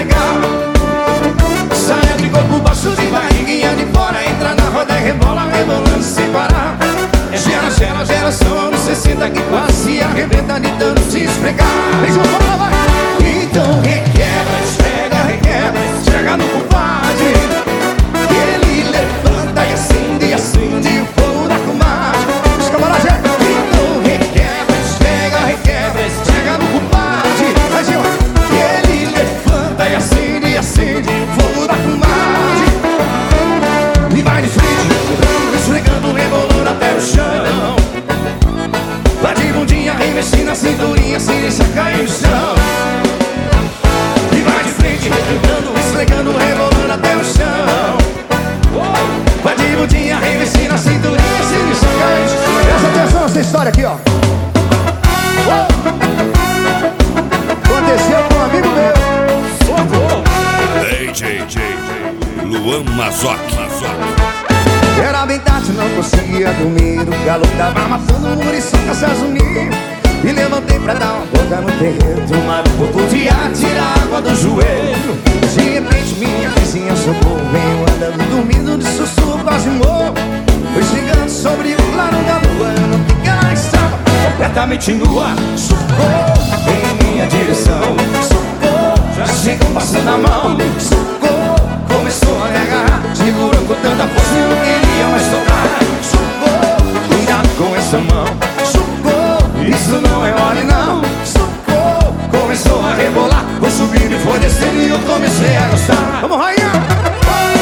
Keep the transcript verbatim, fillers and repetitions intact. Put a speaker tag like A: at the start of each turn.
A: esfregar. Saia de corpo baixo, de barriguinha de fora, entra na roda e rebola, rebolando sem parar. Gera, gera, geração anos sessenta que quase se arrebenta de tanto se esfregar. Então requebra, esfrega, requebra, esfrega no compadre. Ele levanta e acende, e acende o fogo da comadre. Então requebra, esfrega, requebra, esfrega no compadre. Ele levanta e acende, e acende o fogo da comadre. E vai de frente, esfregando, rebolando até o chão. Vai de bundinha, revestindo a cinturinha, sem deixar cair no chão. E vai de frente, cantando, esfregando, rebolando até o chão. Vai de bundinha, revestindo a cinturinha, sem deixar cair no chão.
B: Presta atenção nessa história aqui, ó. Aconteceu com um amigo meu.
C: D J Luan Mazotti.
B: Era bem tarde, não conseguia dormir. O galo tava matando o muriçoca, se assumir. Me levantei pra dar uma volta no terreiro, tomar um pouco de ar, tirar água do joelho. De repente minha vizinha socorro, veio andando, dormindo de sussurro, quase morro. Foi chegando sobre o claro da lua, eu não vi que ela estava completamente nua. Socorro, vem em minha direção. Socorro, já chegou passando a mão. Socorro, começou a me agarrar, segurou com tanta força e não queria mais tocar. Socorro, cuidado com essa mão. Socorro, isso não é mole não. Socorro, começou a rebolar, foi subindo e foi descendo e eu comecei a gostar. Vamos, rainha!